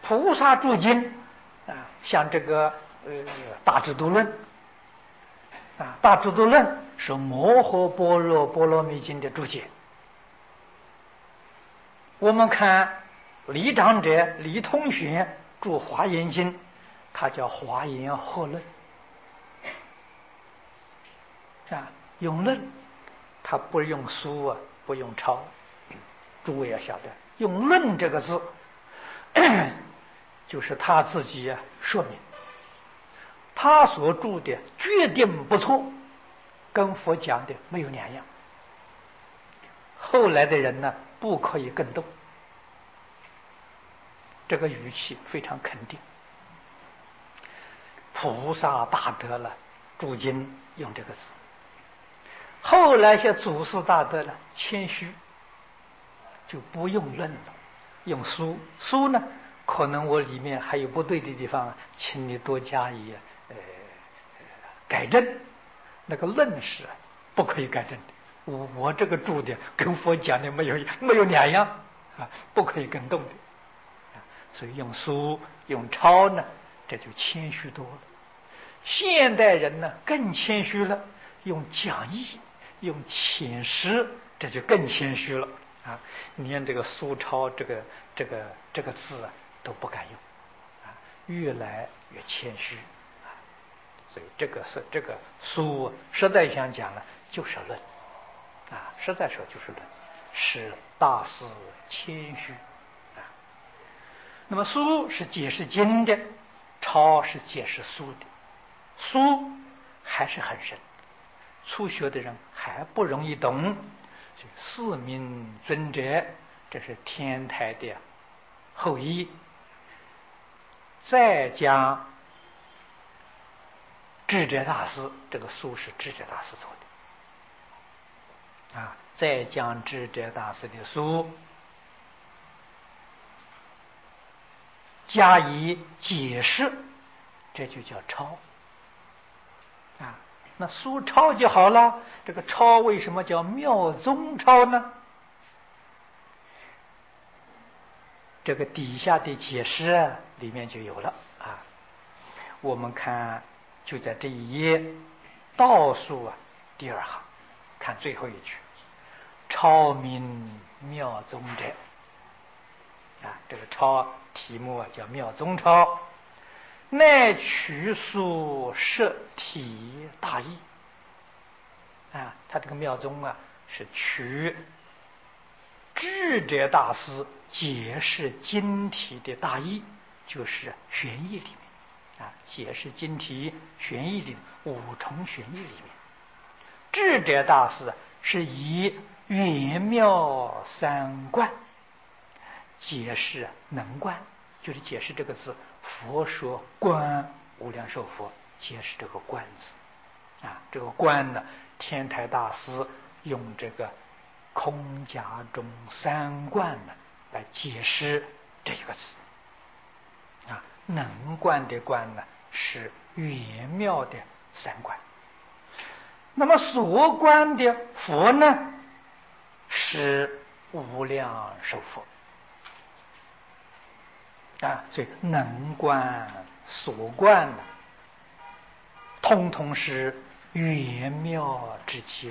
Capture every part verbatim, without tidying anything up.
菩萨注经啊，像这个呃《大智度论》啊，《大智度论》是摩诃般若波罗蜜经的注解。我们看李长者李通玄注《华严经》，他叫《华严合论》啊，用论，他不用书啊，不用抄。诸位要晓得，用论这个字，就是他自己啊说明，他所注的决定不错，跟佛讲的没有两样。后来的人呢，不可以更动，这个语气非常肯定。菩萨大德了，注经用这个字。后来些祖师大德了，谦虚，就不用论了，用书。书呢，可能我里面还有不对的地方，请你多加以呃改正。那个论是不可以改正的。我我这个注的跟佛讲的没有没有两样啊，不可以更动的。所以用书用抄呢，这就谦虚多了。现代人呢更谦虚了，用讲义用浅识，这就更谦虚了啊！连这个书抄这个这个这个字啊都不敢用啊，越来越谦虚啊！所以这个是这个书实在想讲了，就是论啊，实在说就是论，是大师谦虚啊。那么书是解释经的，抄是解释书的，书还是很深。初学的人还不容易懂，所以四明尊者，这是天台的后裔，再将智者大师，这个书是智者大师做的啊，再将智者大师的书加以解释，这就叫抄啊。那书抄就好了，这个抄为什么叫妙宗抄呢？这个底下的解释啊里面就有了啊。我们看就在这一页倒数啊第二行，看最后一句，抄名妙宗者啊，这个抄题目啊叫妙宗抄。乃取书摄体大义啊，他这个妙宗啊是取智者大师解释经题的大义，就是玄义里面啊，解释经题玄义里五重玄义里面，智者大师是以圆妙三观解释能观，就是解释这个字。佛说观无量寿佛，解释这个观字啊，这个观呢，天台大师用这个空假中三观呢来解释这个字啊，能观的观呢是圆妙的三观，那么所观的佛呢是无量寿佛啊，所以能观所观呢，通通是圆妙之极了。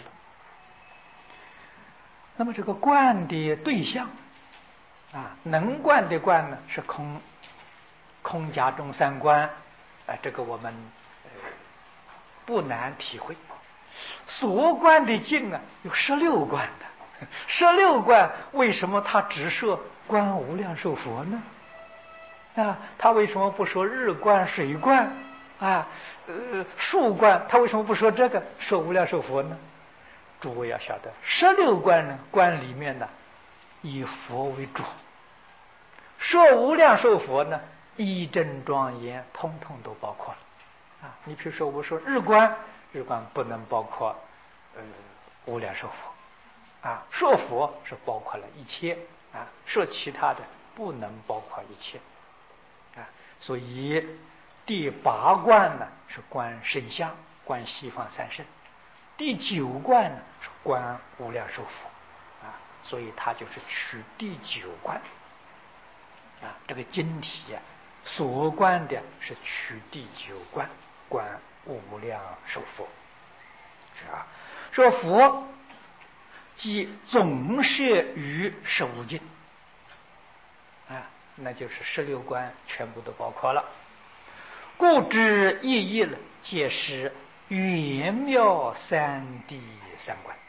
那么这个观的对象啊，能观的观呢是空空假中三观啊，这个我们、呃、不难体会。所观的境啊有十六观的，十六观为什么他只说观无量寿佛呢？啊，他为什么不说日观、水观啊？呃，树观，他为什么不说这个，说无量寿佛呢？诸位要晓得，十六观呢，观里面呢，以佛为主；说无量寿佛呢，一真庄严，通通都包括了。啊，你比如说，我说日观，日观不能包括呃无量寿佛，啊，说佛是包括了一切，啊，说其他的不能包括一切。所以第八观呢是观圣相，观西方三圣；第九观呢是观无量寿佛啊，所以他就是取第九观啊。 啊，这个经体啊，所观的是取第九观，观无量寿佛，是吧？说佛即总摄于十五境，啊，那就是十六观全部都包括了。故知意义了，皆是圆妙三谛三观。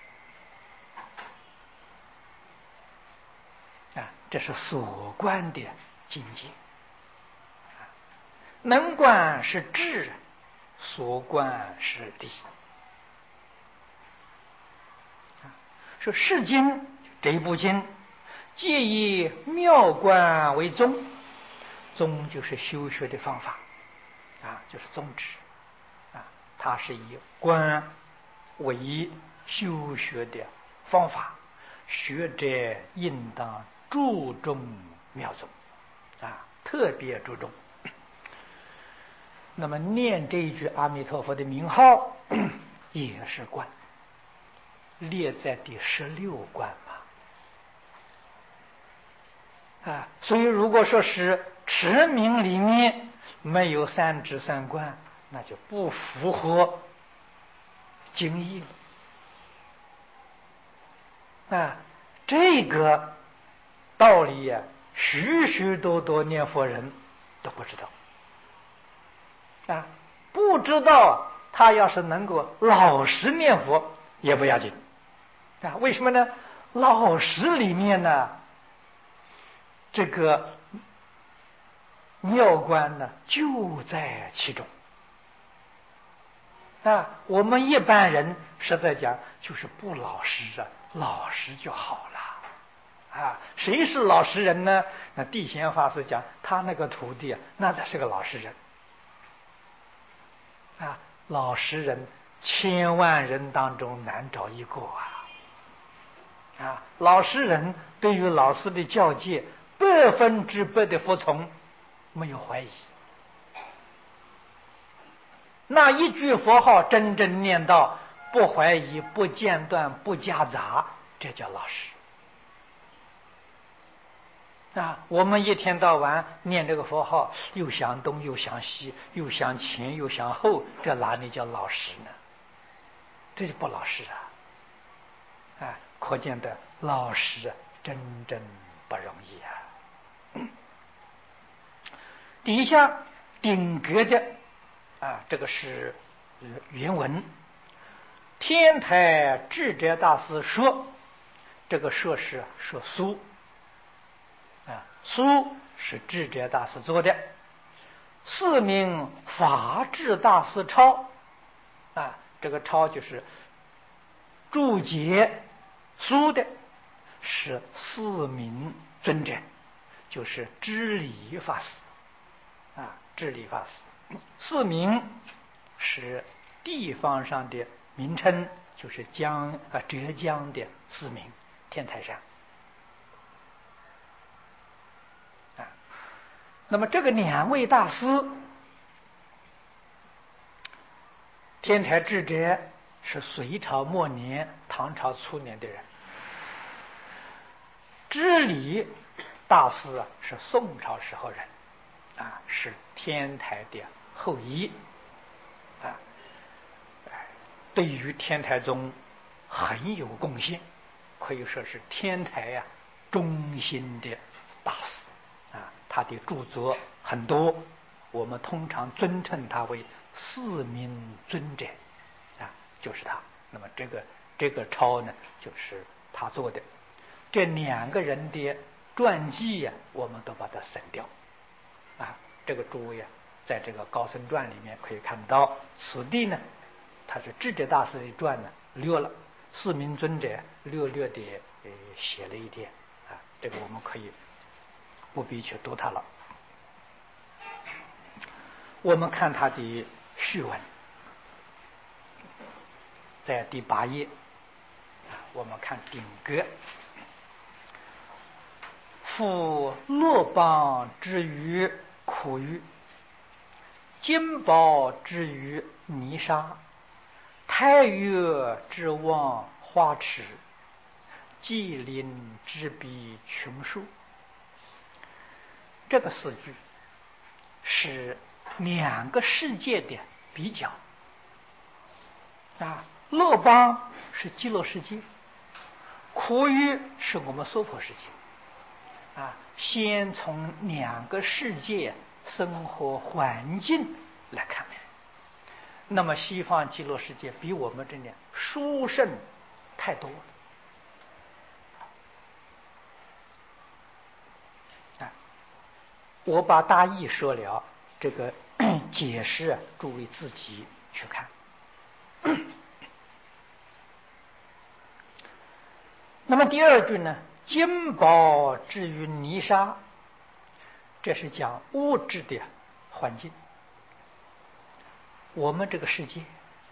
啊，这是所观的境界。能观是智，所观是谛。说是经这一部经，皆以妙观为宗，宗就是修学的方法，啊，就是宗旨，啊，它是以观为修学的方法，学者应当注重妙宗，啊，特别注重。那么念这一句阿弥陀佛的名号也是观，列在第十六观嘛。啊，所以如果说是持名里面没有三智三观，那就不符合经义了。啊，这个道理呀、啊，许许多多念佛人都不知道。啊，不知道，他要是能够老实念佛也不要紧。啊，为什么呢？老实里面呢，这个妙观呢就在其中。啊，我们一般人实在讲就是不老实啊，老实就好了。啊，谁是老实人呢？那地贤法师讲，他那个徒弟啊，那才是个老实人。啊，老实人千万人当中难找一个啊！啊，老实人对于老师的教诫百分之百的服从，没有怀疑。那一句佛号真正念到，不怀疑、不间断、不夹杂，这叫老实。啊，我们一天到晚念这个佛号，又想东又想西，又想前又想后，这哪里叫老实呢？这就不老实啊！啊，可见的老实真正不容易啊。底下顶格的啊，这个是原文。天台智者大师说，这个说是说书。啊，书是智者大师做的，四名法智大师抄，啊，这个抄就是注解书的，是四名尊者，就是知礼法师，啊，知礼法师。四名是地方上的名称，就是江啊浙江的四名，天台山。那么这个两位大师，天台智者是隋朝末年、唐朝初年的人，知礼大师啊是宋朝时候人，啊是天台的后裔，啊，对于天台宗很有贡献，可以说是天台呀、啊、中心的大师。啊，他的著作很多，我们通常尊称他为四名尊者，啊，就是他。那么这个这个抄呢，就是他做的。这两个人的传记呀、啊，我们都把它省掉，啊，这个诸位啊，在这个《高僧传》里面可以看到，此地呢，他是智者大师的传呢略了，四名尊者略略的呃写了一点，啊，这个我们可以。不必去读它了。我们看它的序文，在第八页，我们看顶格。夫洛邦之于苦于，金宝之于泥沙，太岳之望花池，纪灵之比琼树。 这个四句是两个世界的比较啊，乐邦是极乐世界，苦欲是我们娑婆世界啊。先从两个世界生活环境来看，那么西方极乐世界比我们这里殊胜太多了啊。我把大意说了，这个解释诸位自己去看。那么第二句呢，金宝至于泥沙，这是讲物质的环境。我们这个世界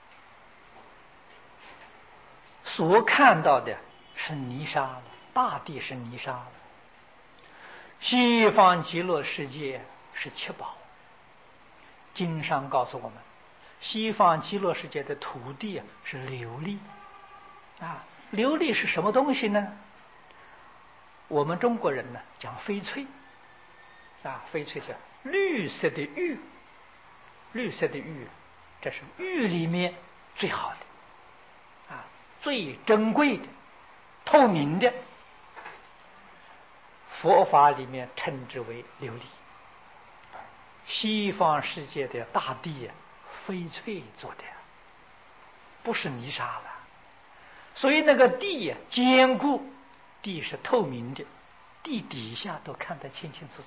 所看到的是泥沙了，大地是泥沙了。西方极乐世界是七宝。经上告诉我们，西方极乐世界的土地是琉璃啊。琉璃是什么东西呢？我们中国人呢讲翡翠啊，翡翠是绿色的玉，绿色的玉，这是玉里面最好的啊，最珍贵的，透明的。佛法里面称之为琉璃。西方世界的大地翡翠做的，不是泥沙了。所以那个地坚固，地是透明的，地底下都看得清清楚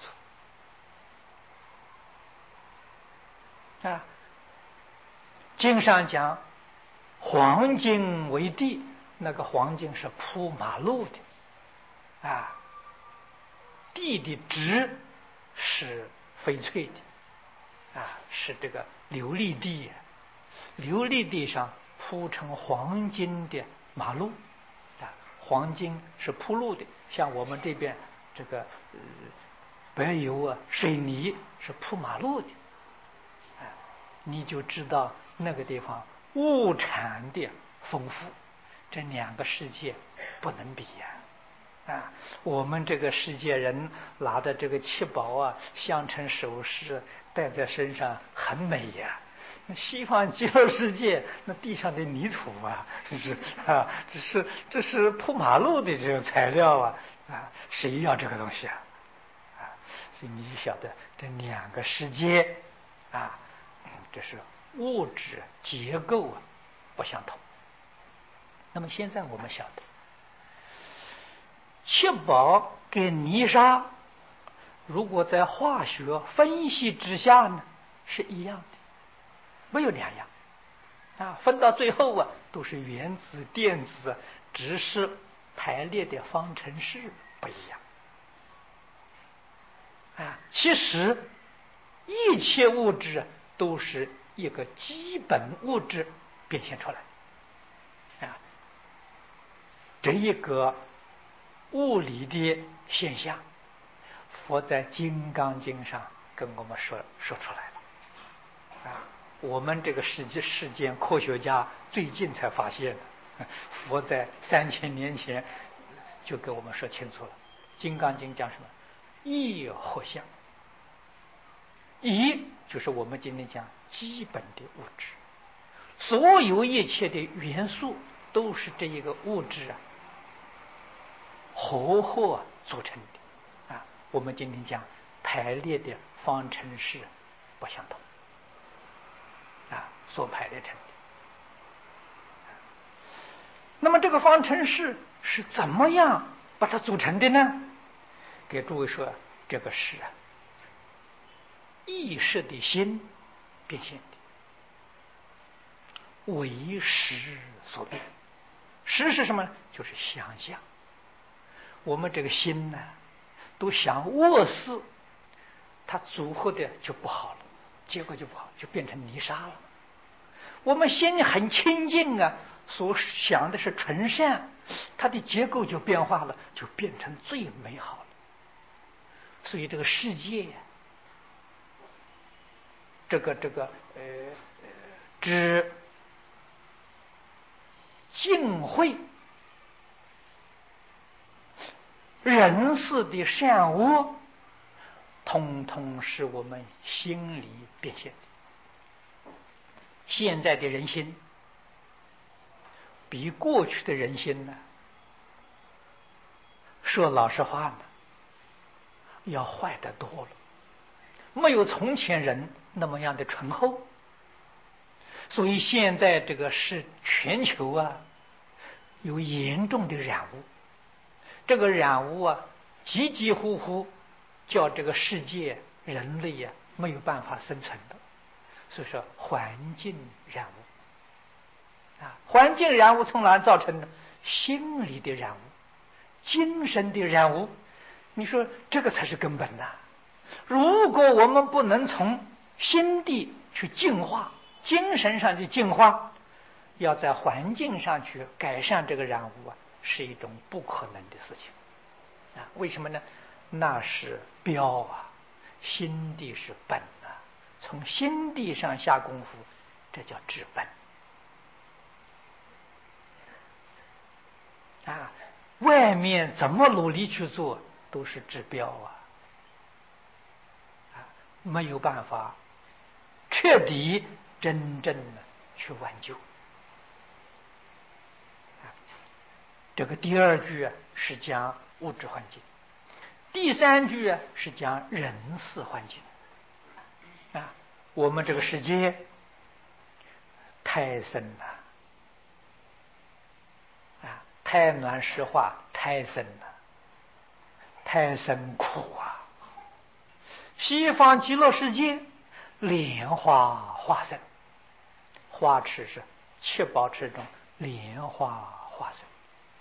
楚啊。经上讲黄金为地，那个黄金是铺马路的啊，地的质是翡翠的啊，是这个琉璃地，琉璃地上铺成黄金的马路啊，黄金是铺路的，像我们这边这个、呃、柏油啊、水泥是铺马路的啊，你就知道那个地方物产的丰富，这两个世界不能比呀、啊。啊，我们这个世界人拿的这个七宝啊，镶成首饰，戴在身上很美呀。那西方极乐世界，那地上的泥土啊，这是啊，这是这是铺马路的这种材料啊啊，谁要这个东西啊？啊，所以你就晓得这两个世界啊，这是物质结构啊不相同。那么现在我们晓得，七宝跟泥沙，如果在化学分析之下呢，是一样的，没有两样啊。分到最后啊，都是原子、电子，只是排列的方程式不一样啊。其实一切物质都是一个基本物质变现出来啊，这一个物理的现象，佛在《金刚经》上跟我们说说出来了啊。我们这个世界世间科学家最近才发现的，佛在三千年前就给我们说清楚了。《金刚经》讲什么？一合相，一就是我们今天讲基本的物质，所有一切的元素都是这一个物质啊合合组成的啊。我们今天讲排列的方程式不相同啊，所排列成的。那么这个方程式是怎么样把它组成的呢？给诸位说，这个是啊意识的心变现的，为识所变。识是什么？就是想象。我们这个心呢，都想恶事，它组合的就不好了，结果就不好，就变成泥沙了。我们心很清净啊，所想的是纯善，它的结构就变化了，就变成最美好了。所以这个世界呀、啊，这个这个呃知净慧人事的善恶， 通通是我们心里变现的。现在的人心比过去的人心呢，说老实话呢，要坏得多了，没有从前人那么样的醇厚。所以现在这个是全球啊，有严重的染污，这个染污啊，几几乎乎叫这个世界人类啊没有办法生存的。所以说环境染污啊，环境染污从哪造成的？心理的染污，精神的染污。你说这个才是根本呐！如果我们不能从心地去净化，精神上去净化，要在环境上去改善这个染污啊，是一种不可能的事情啊！为什么呢？那是标啊，心地是本啊，从心地上下功夫，这叫治本啊！外面怎么努力去做，都是治标啊，啊，没有办法彻底真正的去挽救。这个第二句啊是讲物质环境，第三句啊是讲人事环境啊。我们这个世界太深了啊，太暖湿化太深了，太深苦啊。西方极乐世界莲花化身，花池是七宝池中莲花化身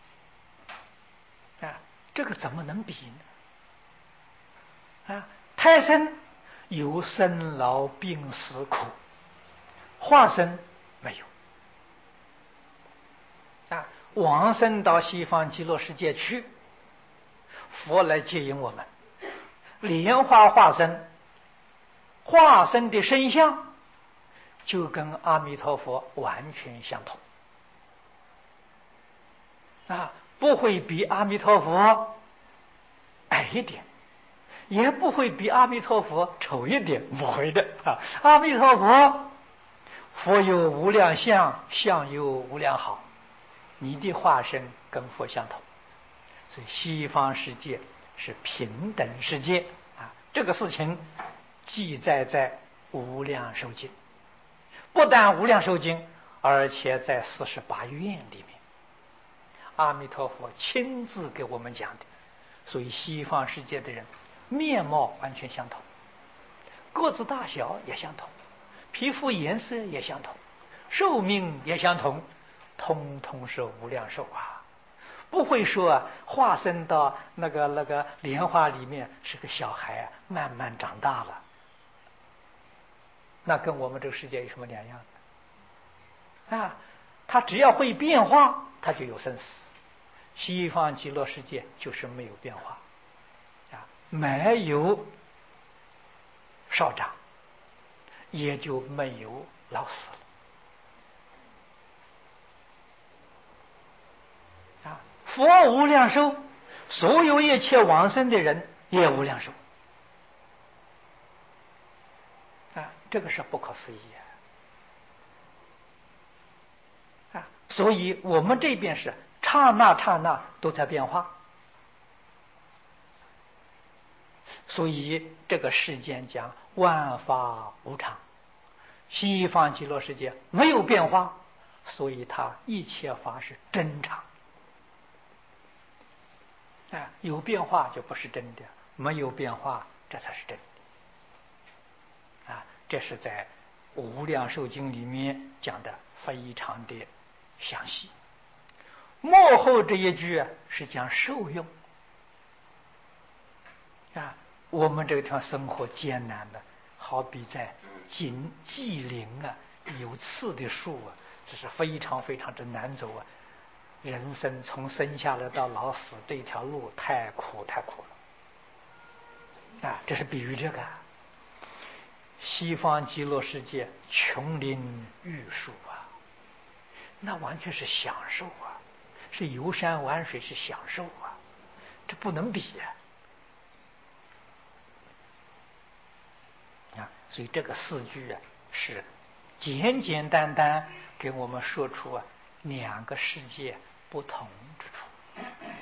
啊，这个怎么能比呢？啊，胎生有生老病死苦，化身没有啊。往生到西方极乐世界去，佛来接引我们。莲花化身，化身的身相就跟阿弥陀佛完全相同啊，不会比阿弥陀佛矮一点，也不会比阿弥陀佛丑一点，不会的啊！阿弥陀佛，佛有无量相，相有无量好，你的化身跟佛相同，所以西方世界是平等世界啊！这个事情记载在《无量寿经》，不但《无量寿经》，而且在四十八愿里面，阿弥陀佛亲自给我们讲的。所以西方世界的人面貌完全相同，个子大小也相同，皮肤颜色也相同，寿命也相同，通通是无量寿啊！不会说啊，化身到那个那个莲花里面是个小孩啊，慢慢长大了，那跟我们这个世界有什么两样啊？他只要会变化，他就有生死。西方极乐世界就是没有变化啊，没有少长，也就没有老死了啊。佛无量寿，所有一切往生的人也无量寿啊，这个是不可思议啊！啊，所以我们这边是刹那刹那都在变化，所以这个世间讲万法无常，西方极乐世界没有变化，所以它一切法是真常啊，有变化就不是真的，没有变化这才是真的啊！这是在《无量寿经》里面讲的非常的详细。幕后这一句啊是讲受用啊，我们这个地方生活艰难的，好比在荆棘林啊，有刺的树啊，这是非常非常之难走啊。人生从生下来到老死这条路太苦太苦了啊！这是比喻这个西方极乐世界琼林玉树啊，那完全是享受啊，是游山玩水，是享受啊，这不能比啊！ 啊，所以这个四句啊是简简单单给我们说出啊两个世界不同之处。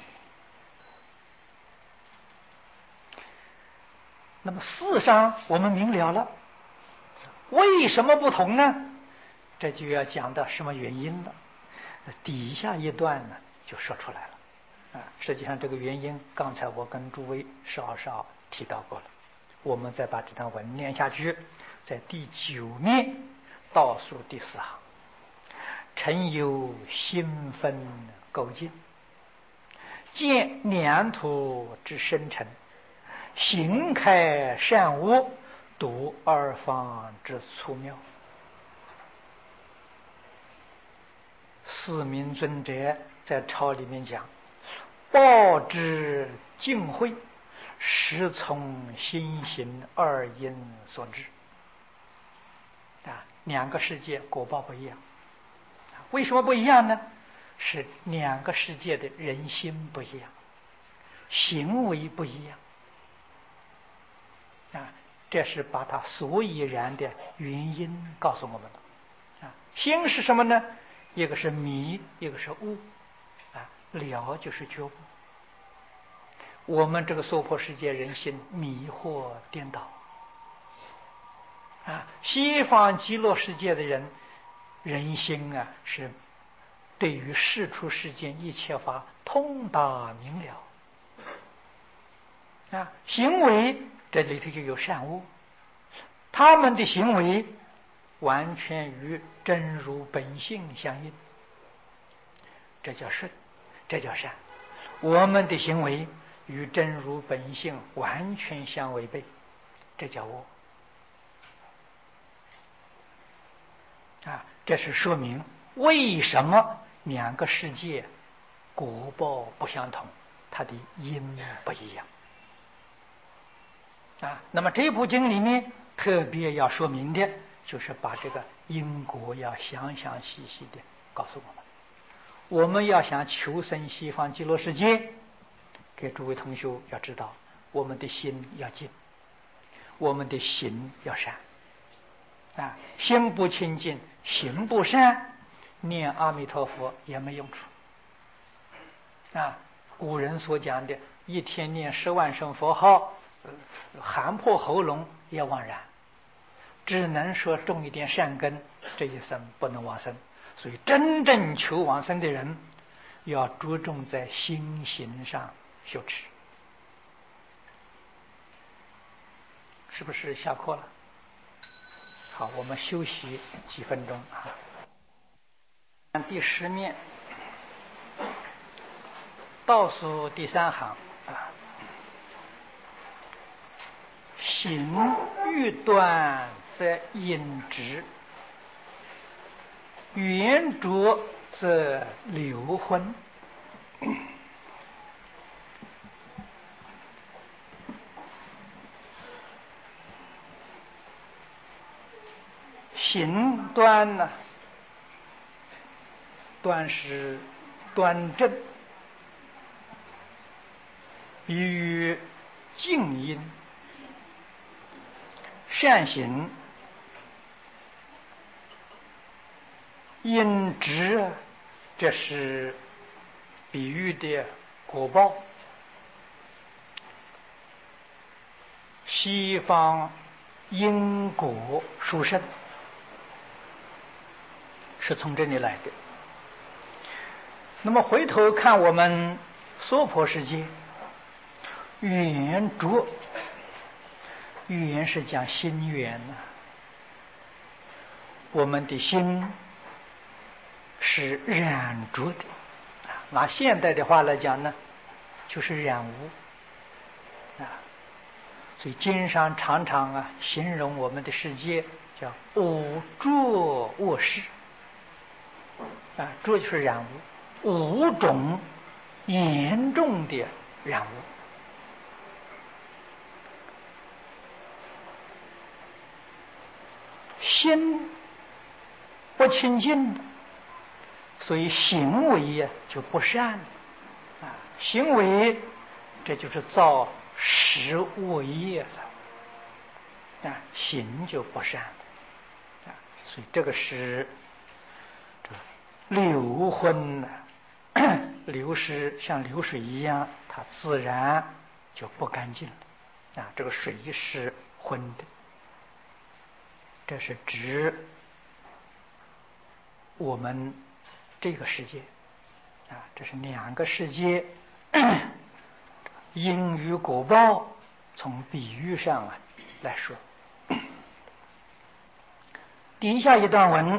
那么事上我们明了了，为什么不同呢？这就要讲到什么原因了。底下一段呢就说出来了啊。实际上这个原因，刚才我跟诸位稍稍提到过了。我们再把这段文念下去，在第九面倒数第四行，臣有心分垢尽，见两土之生成，行开善恶，度二方之粗妙。四明尊者在抄里面讲，报之尽慧，实从心行二因所致。啊，两个世界果报不一样。为什么不一样呢？是两个世界的人心不一样，行为不一样。啊，这是把它所以然的原因告诉我们了。啊，心是什么呢？一个是迷，一个是悟。啊，了就是觉悟。我们这个娑婆世界人心迷惑颠倒。啊，西方极乐世界的人人心啊，是对于世出世间一切法通达明了。啊，行为这里头就有善恶，他们的行为完全与真如本性相应，这叫顺，这叫善。我们的行为与真如本性完全相违背，这叫恶。啊，这是说明为什么两个世界果报不相同，它的因不一样。啊，那么这部经里面特别要说明的，就是把这个因果要详详细细的告诉我们。我们要想求生西方极乐世界，给诸位同学要知道，我们的心要净，我们的行要善。啊，心不清净，行不善，念阿弥陀佛也没用处。啊，古人所讲的，一天念十万声佛号，喊破喉咙也枉然，只能说种一点善根，这一生不能往生。所以，真正求往生的人，要着重在心行上修持。是不是下课了？好，我们休息几分钟啊。第十面倒数第三行啊，行欲断则引直，圆着则流昏。行端呢，端是端正，比喻静音；善行因直，这是比喻的果报。西方因果殊胜是从这里来的。那么回头看我们娑婆世界，圆着，圆是讲心圆呐、啊。我们的心是染着的，拿现代的话来讲呢，就是染污啊。所以经上常常啊形容我们的世界叫五浊恶世啊，浊就是染污，五种严重的染污。心不清净，所以行为呀就不善啊，行为这就是造十恶业了啊，行就不善了啊。所以这个是这流昏呢，流失像流水一样，它自然就不干净了啊。这个水是昏的，这是指我们这个世界啊，这是两个世界因与果报，从比喻上啊来说。底下一段文，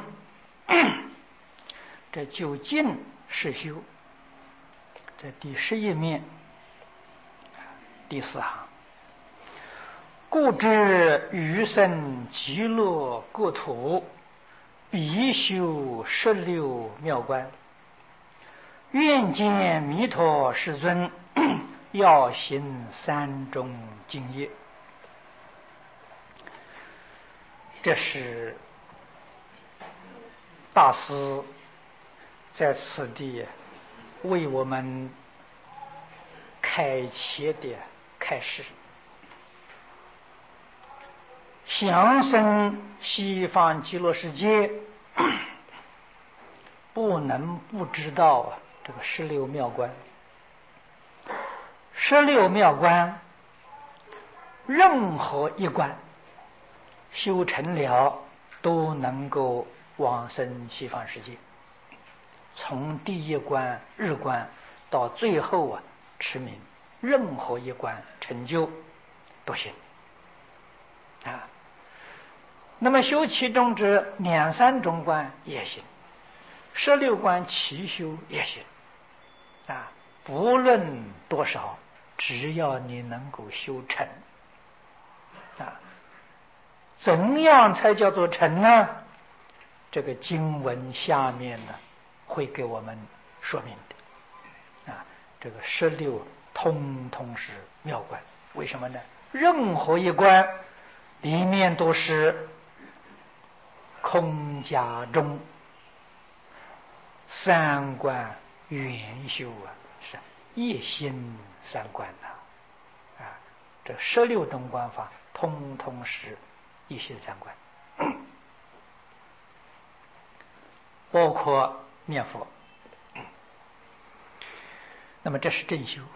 这究竟是修，在第十一面第四行，故知余生极乐国土，必修十六妙观，愿见弥陀世尊，要行三种净业。这是大师在此地为我们开启的开示。想生西方极乐世界，不能不知道啊这个十六妙观。十六妙观，任何一关修成了，都能够往生西方世界。从第一关日关到最后啊持名，任何一关成就都行啊。那么修其中之两三种关也行，十六关齐修也行啊。不论多少，只要你能够修成啊。怎样才叫做成呢？这个经文下面呢会给我们说明的啊。这个十六通通是妙观，为什么呢？任何一关里面都是空假中，三观圆修啊，是一心三观呐啊。这十六种观法，通通是一心三观，包括念佛。那么这是正修，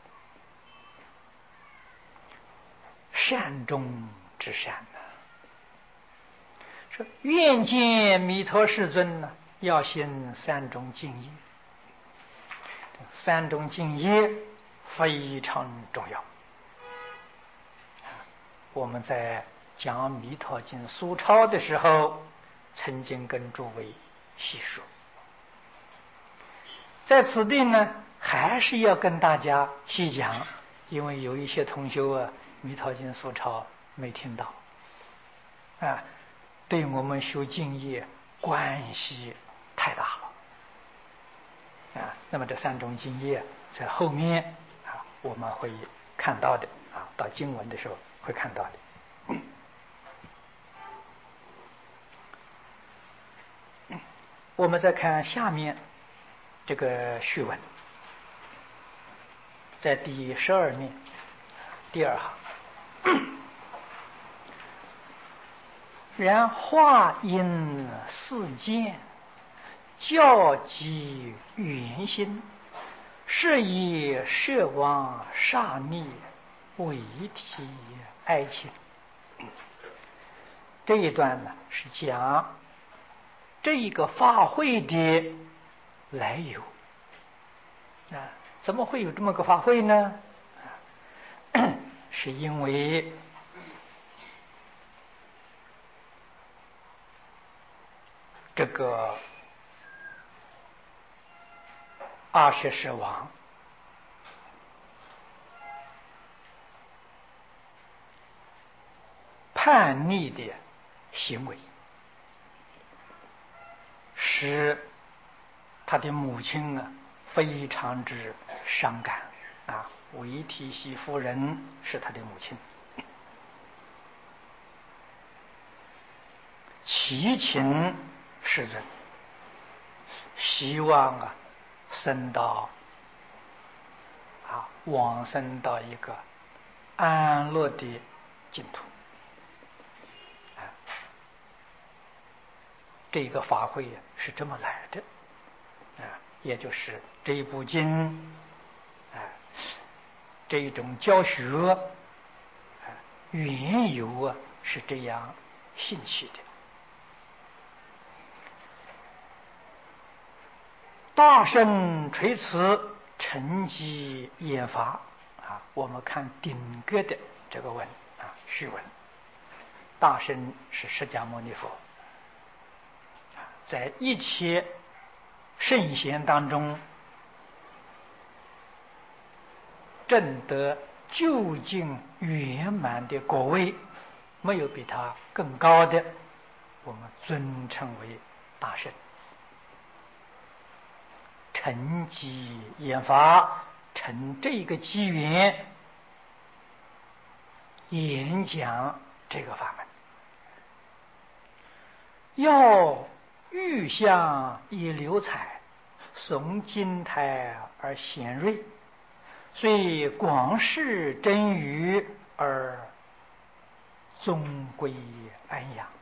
善中之善呐。说愿见弥陀世尊呢，要行三种净业。三种净业非常重要。我们在讲弥陀经疏钞的时候，曾经跟诸位细说。在此地呢，还是要跟大家细讲，因为有一些同学啊，弥陀经疏钞没听到啊，对我们修净业关系太大了啊。那么这三种净业在后面啊我们会看到的啊，到经文的时候会看到的。我们再看下面这个序文，在第十二面第二行，然化因四见，教集圆心，是以摄王刹逆为体哀情。这一段呢是讲这一个法会的来由啊。怎么会有这么个法会呢？是因为这个阿阇世王叛逆的行为，使他的母亲啊非常之伤感啊。韦提希夫人是他的母亲，祈请世尊，希望啊升到啊往生到一个安乐的净土这个法会是这么来的啊，也就是这一部经啊，这一种教学啊，缘由啊是这样兴起的。大圣垂慈，承继研发啊，我们看顶格的这个文啊，序文。大圣是释迦牟尼佛，在一切圣贤当中，证得究竟圆满的果位，没有比他更高的，我们尊称为大圣。承继研发，趁这个机缘演讲这个法门。要玉象以流彩，诵经台而显锐，虽广释真语而终归安养。